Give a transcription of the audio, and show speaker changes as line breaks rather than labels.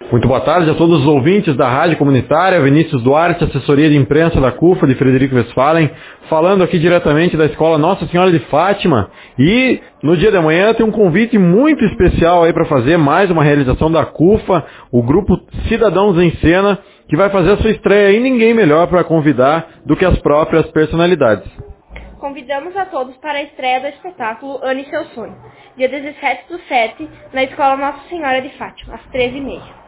Muito boa tarde a todos os ouvintes da Rádio Comunitária. Vinícius Duarte, assessoria de imprensa da CUFA de Frederico Westphalen, falando aqui diretamente da Escola Nossa Senhora de Fátima. E no dia de amanhã tem um convite muito especial aí para fazer mais uma realização da CUFA, o grupo Cidadãos em Cena, que vai fazer a sua estreia, e ninguém melhor para convidar do que as próprias personalidades.
Convidamos a todos para a estreia do espetáculo Ane Seu Sonho, dia 17/7, na Escola Nossa Senhora de Fátima, às 13h30.